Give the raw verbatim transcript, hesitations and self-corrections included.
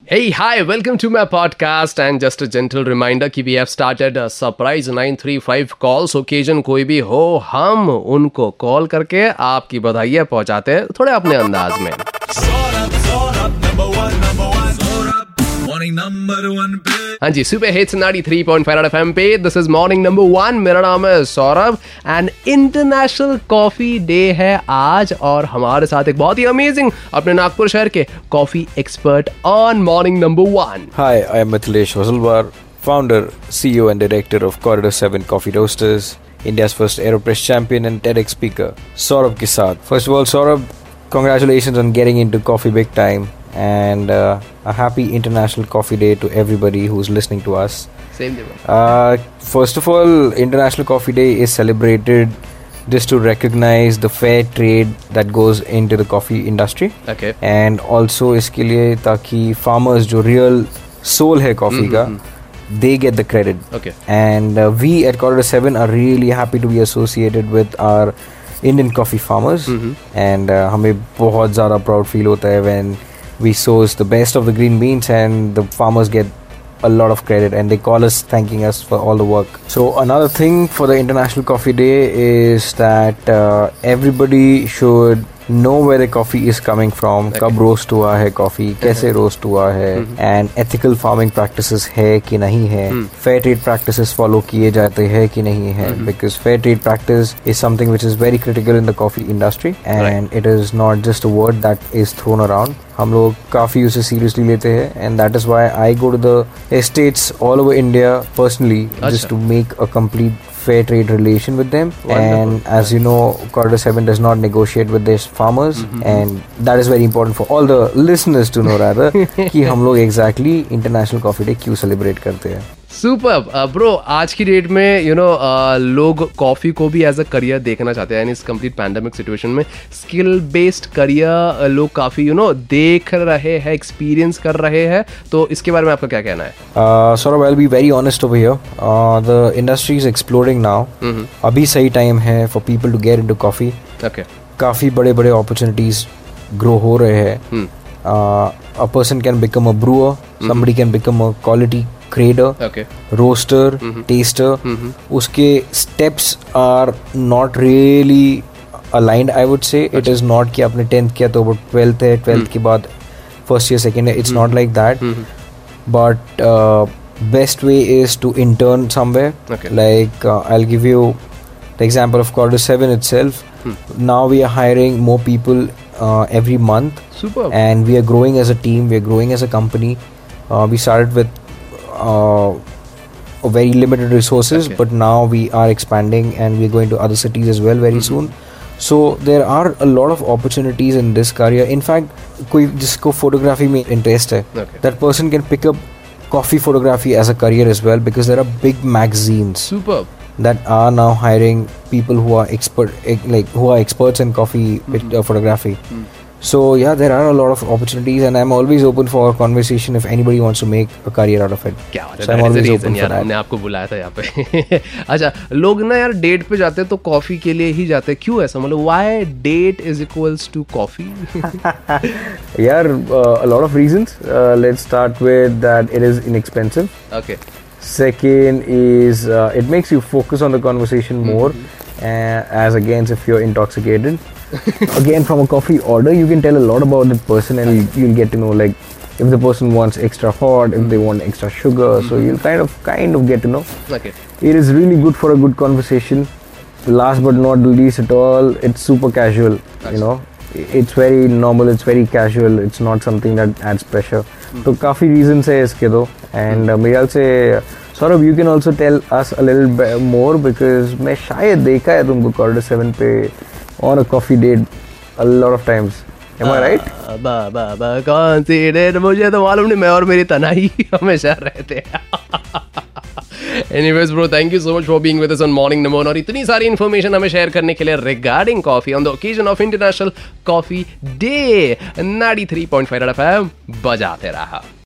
Hey, hi, welcome to my podcast and just a gentle reminder कि we have started a surprise nine three five calls occasion कोई भी हो हम उनको call करके आपकी बधाइयाँ पहुंचाते हैं थोड़े अपने अंदाज में। हाँ जी, super hits ninety three point five FM पे this is morning number one. मेरा नाम है Saurabh and international coffee day है आज और हमारे साथ एक बहुत ही अमेजिंग अपने नागपुर शहर के coffee expert on morning number one. Hi, I am Mithilesh Wasalwar, founder, C E O and director of Corridor seven Coffee Roasters, India's first AeroPress champion and TEDx speaker, Saurabh ke saath. First of all, Saurabh, congratulations on getting into coffee big time and uh, a happy International Coffee Day to everybody who's listening to us. Same day. Uh, first of all, International Coffee Day is celebrated just to recognize the fair trade that goes into the coffee industry. Okay. And also इसके लिए ताकि farmers जो real soul है coffee का, they get the credit. Okay. And uh, we at Corridor seven are really happy to be associated with our Indian coffee farmers. And uh, हमें बहुत ज़्यादा proud feel होता है when we source the best of the green beans and the farmers get a lot of credit and they call us thanking us for all the work. So another thing for the International Coffee Day is that uh, everybody should know where the coffee is coming from, Okay. कब roast हुआ है coffee, कैसे roast हुआ है, and ethical farming practices है कि नहीं है, fair trade practices follow किए जाते हैं कि नहीं है, because fair trade practice is something which is very critical in the coffee industry and it is not just a word that is thrown around. हम लोग काफ़ी उसे seriously लेते हैं and that is why I go to the estates all over India personally just to make a complete fair trade relation with them. Wonderful. And as you know, Corridor seven does not negotiate with their farmers and that is very important for all the listeners to know rather कि हम लोग exactly International Coffee Day क्यों celebrate करते हैं. Super bro, आज की date में you know लोग कॉफी को भी एज अ करियर देखना चाहते हैं इस कंप्लीट पैंडेमिक सिचुएशन में। स्किल बेस्ड करियर लोग काफी यू नो देख रहे हैं, एक्सपीरियंस कर रहे हैं, तो इसके बारे में आपका क्या कहना है? Uh, Saurabh, I'll be very honest over here. Uh, the industry is exploding now. अभी सही टाइम है for people to get into coffee. Okay, काफ़ी बड़े बड़े opportunities grow हो रहे हैं. Uh, a person can become a brewer, somebody can become a quality grader, okay, roaster, taster. उसके steps are not really aligned, I would say. It is not कि आपने tenth किया तो वो twelfth है, twelfth के बाद first year, second year. It's not like that. But uh, best way is to intern somewhere. Okay. Like uh, I'll give you the example of Corridor seven itself. Now we are hiring more people uh, every month. Super. And we are growing as a team, we are growing as a company. Uh, we started with uh, a very limited resources, Okay. but now we are expanding and we're going to other cities as well very soon. So there are a lot of opportunities in this career. In fact, कोई जिसको photography में interest है, Okay. that person can pick up coffee photography as a career as well because there are big magazines super. that are now hiring people who are expert like who are experts in coffee uh, photography. So yeah, there are a lot of opportunities and I'm always open for a conversation if anybody wants to make a career out of it. क्या बात है, So I'm that is the always reason open for यार, that. हमने आपको बुलाया था यहाँ पे। अच्छा, लोग ना यार डेट पे जाते हैं तो कॉफी के लिए ही जाते हैं, क्यों ऐसा? मतलब why date is equals to coffee? Yeah, uh, a lot of reasons. Uh, let's start with that it is inexpensive. Okay, Second is uh, it makes you focus on the conversation more uh, as against if you're intoxicated. Again, from a coffee order, you can tell a lot about the person and you, you'll get to know like if the person wants extra hot, if they want extra sugar. So you'll kind of kind of get to know. Okay, It is really good for a good conversation. Last but not the least at all, it's super casual. You know, it's very normal. It's very casual. It's not something that adds pressure. So काफी reasons है इसके दो. And uh, मेरे ख्याल से Saurabh, you can also tell us a little bit more because मैं शायद देखा है तुमको Corridor seven पे on a coffee date a lot of times. Am I right? बा बा बा कौन सी डेट, मुझे तो मालूम नहीं, मैं और मेरी तनाई हमेशा रहते हैं। Anyways bro, thank you so much for being with us on Morning Number One और इतनी सारी इन्फॉर्मेशन हमें शेयर करने के लिए regarding coffee on the occasion of international coffee day. Ninety three point five FM बजाते रहा।